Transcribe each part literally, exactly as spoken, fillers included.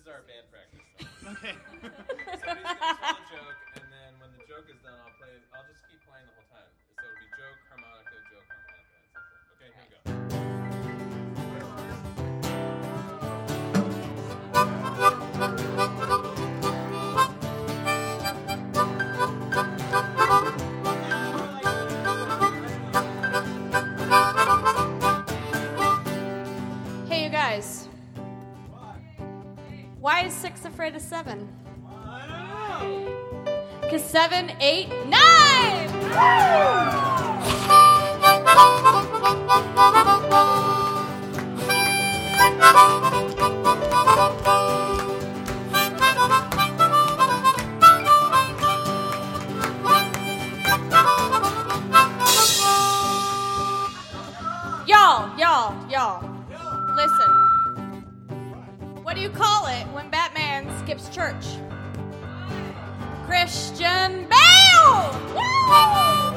is our band practice song. Okay. So he's gonna tell a joke, and then when the joke is done, I'll play. I'll just keep playing the whole time. So it'll be joke, harmonica, joke, harmonica, and so forth. Okay, here we go. Hey, you guys. Why is six afraid of seven? Because seven, eight, nine! Y'all, y'all, y'all, listen. What do you call it when Batman skips church? Christian Bale! Woo!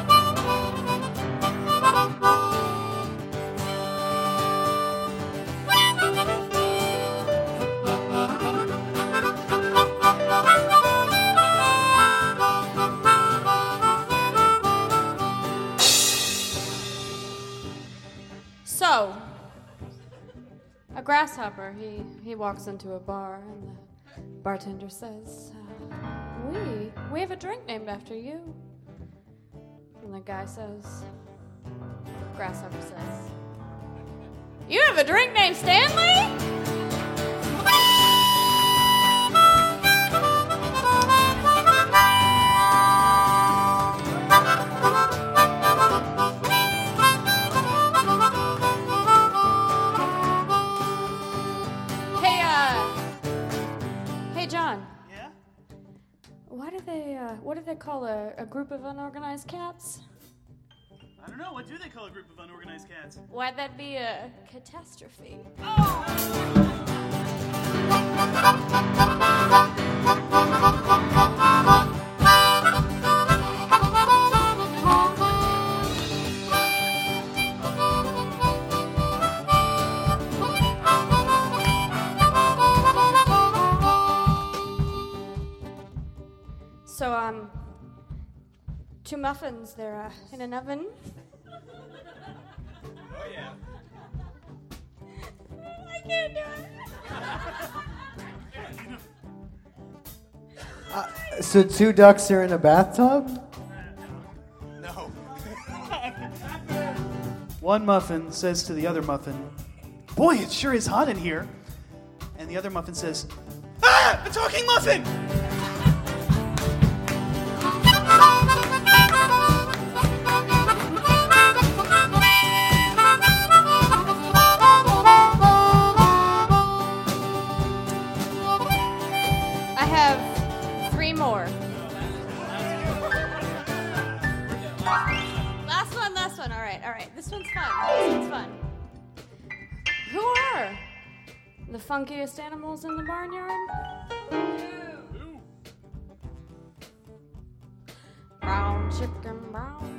So, a grasshopper, he, he walks into a bar and the bartender says, uh, we, we have a drink named after you. And the guy says, grasshopper says, you have a drink named Stanley? Why do they, uh, what do they call a, a group of unorganized cats? I don't know. What do they call a group of unorganized cats? Why, that'd be a catastrophe. So, um, two muffins, they're uh, in an oven. Oh yeah. I can't do it. Uh, so two ducks are in a bathtub? No. One muffin says to the other muffin, boy, it sure is hot in here. And the other muffin says, ah, a talking muffin! I have three more. Last one, last one. All right, all right. This one's fun. This one's fun. Who are the funkiest animals in the barnyard? Brown chicken, brown